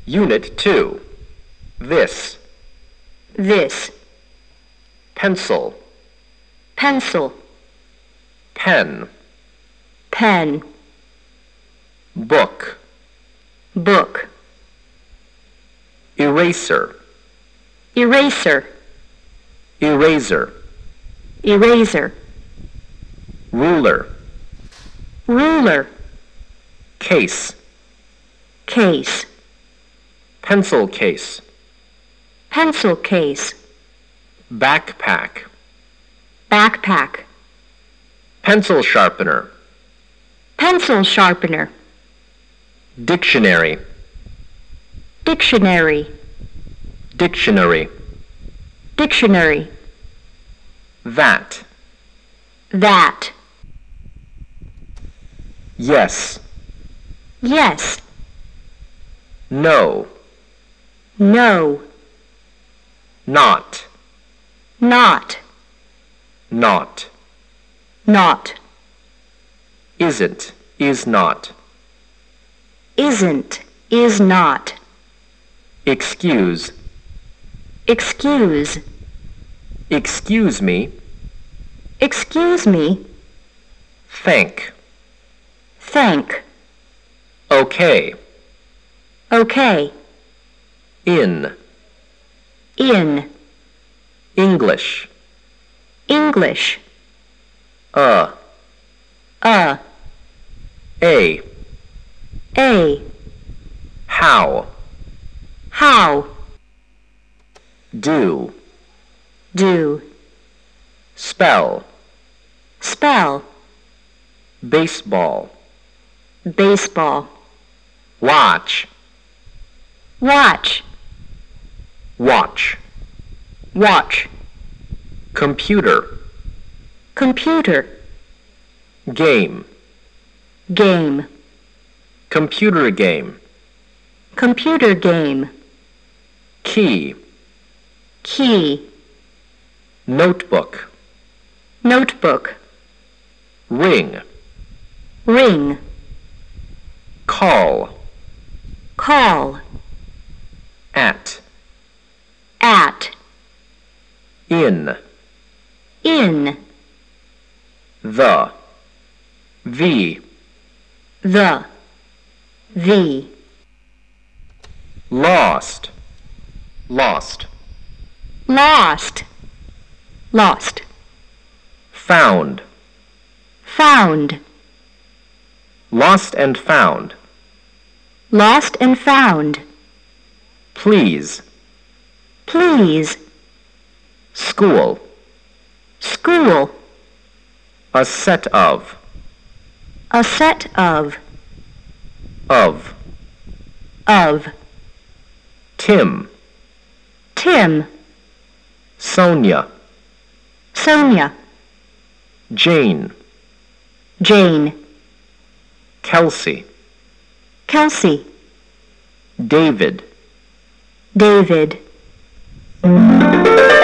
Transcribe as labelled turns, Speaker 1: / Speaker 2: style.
Speaker 1: Unit 2. This.
Speaker 2: This.
Speaker 1: Pencil.
Speaker 2: Pencil.
Speaker 1: Pen.
Speaker 2: Pen.
Speaker 1: Book.
Speaker 2: Book.
Speaker 1: Eraser.
Speaker 2: Eraser.
Speaker 1: Eraser.
Speaker 2: Eraser.
Speaker 1: Ruler.
Speaker 2: Ruler.
Speaker 1: Case.
Speaker 2: Case.
Speaker 1: Pencil case.
Speaker 2: Pencil case.
Speaker 1: Backpack.
Speaker 2: Backpack.
Speaker 1: Pencil sharpener.
Speaker 2: Pencil sharpener.
Speaker 1: Dictionary.
Speaker 2: Dictionary.
Speaker 1: Dictionary.
Speaker 2: Dictionary.
Speaker 1: That.
Speaker 2: That.
Speaker 1: Yes.
Speaker 2: Yes.
Speaker 1: No.
Speaker 2: No.
Speaker 1: Not.
Speaker 2: Not.
Speaker 1: Not.
Speaker 2: Not.
Speaker 1: Isn't. Is not.
Speaker 2: Isn't. Is not.
Speaker 1: Excuse.
Speaker 2: Excuse.
Speaker 1: Excuse me.
Speaker 2: Excuse me.
Speaker 1: Thank.
Speaker 2: Thank.
Speaker 1: Okay.
Speaker 2: Okay.
Speaker 1: In.
Speaker 2: In.
Speaker 1: English.
Speaker 2: English.
Speaker 1: A.
Speaker 2: A.
Speaker 1: A. How.
Speaker 2: How.
Speaker 1: Do.
Speaker 2: Do.
Speaker 1: Spell.
Speaker 2: Spell.
Speaker 1: Baseball.
Speaker 2: Baseball.
Speaker 1: Watch.
Speaker 2: Watch.
Speaker 1: Watch.
Speaker 2: Watch.
Speaker 1: Computer.
Speaker 2: Computer.
Speaker 1: Game.
Speaker 2: Game.
Speaker 1: Computer game.
Speaker 2: Computer game.
Speaker 1: Key.
Speaker 2: Key.
Speaker 1: Notebook.
Speaker 2: Notebook.
Speaker 1: Ring.
Speaker 2: Ring.
Speaker 1: Call.
Speaker 2: Call.
Speaker 1: At.
Speaker 2: At.
Speaker 1: In.
Speaker 2: In.
Speaker 1: The.
Speaker 2: The.
Speaker 1: Lost. Lost.
Speaker 2: Lost. Lost.
Speaker 1: Found.
Speaker 2: Found.
Speaker 1: Lost and found.
Speaker 2: Lost and found.
Speaker 1: Please.
Speaker 2: Please.
Speaker 1: School.
Speaker 2: School.
Speaker 1: A set of.
Speaker 2: A set of.
Speaker 1: Of.
Speaker 2: Of.
Speaker 1: Tim.
Speaker 2: Tim.
Speaker 1: Sonia.
Speaker 2: Sonia.
Speaker 1: Jane.
Speaker 2: Jane.
Speaker 1: Kelsey.
Speaker 2: Kelsey.
Speaker 1: David.
Speaker 2: David.